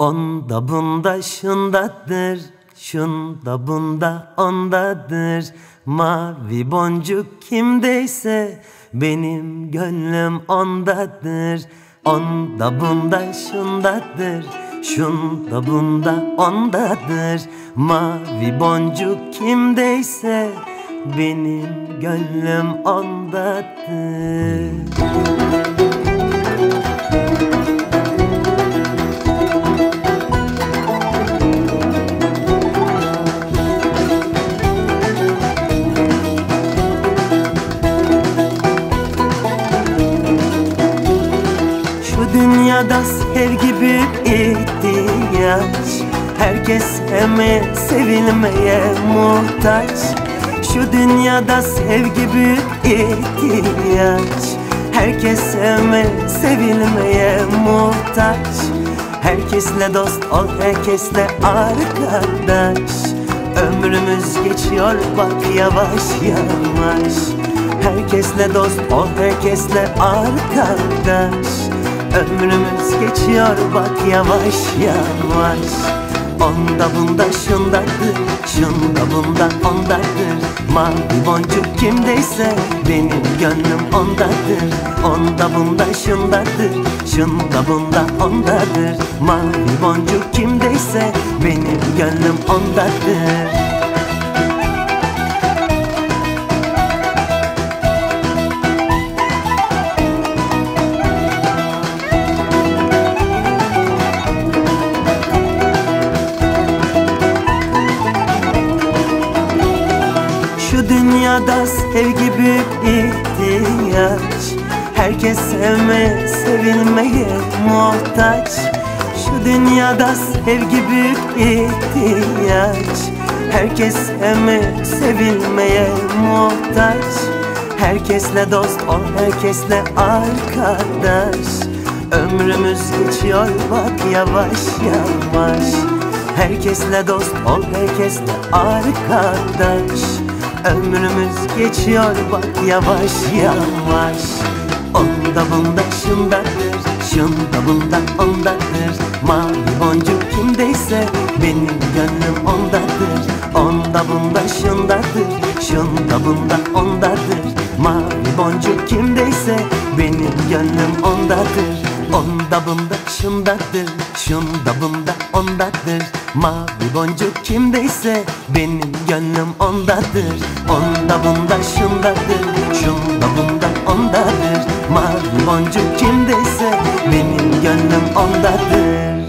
Onda bunda şundadır, şunda bunda ondadır. Mavi boncuk kimdeyse benim gönlüm ondadır. Onda bunda şundadır, şunda bunda ondadır. Mavi boncuk kimdeyse benim gönlüm ondadır. Dünyada sevgi büyük ihtiyaç. Herkes sevmeye, sevilmeye muhtaç. Şu dünyada sevgi büyük ihtiyaç. Herkes sevmeye, sevilmeye muhtaç. Herkesle dost ol, herkesle arkadaş. Ömrümüz geçiyor bak yavaş yavaş. Herkesle dost ol, herkesle arkadaş. Ömrümüz geçiyor bak yavaş yavaş. Onda bunda şundadır, şunda bunda ondadır. Mavi boncuk kimdeyse benim gönlüm ondadır. Onda bunda şundadır, şunda bunda ondadır. Mavi boncuk kimdeyse benim gönlüm ondadır. Şu dünyada sevgi büyük ihtiyaç. Herkes sevmeye, sevilmeye muhtaç. Şu dünyada sevgi büyük ihtiyaç. Herkes sevmeye, sevilmeye muhtaç. Herkesle dost ol, herkesle arkadaş. Ömrümüz geçiyor bak yavaş yavaş. Herkesle dost ol, herkesle arkadaş. Ömrümüz geçiyor bak yavaş yavaş. Onda bunda şundadır, şunda bunda ondadır. Mavi boncuk kimdeyse benim gönlüm ondadır. Onda bunda şundadır, şunda bunda ondadır. Mavi boncuk kimdeyse benim gönlüm ondadır. Onda bunda şundadır, şunda bunda ondadır. Mavi boncuk kimdeyse benim gönlüm ondadır. Onda bunda şundadır, şunda bunda ondadır. Mavi boncuk kimdeyse benim gönlüm ondadır.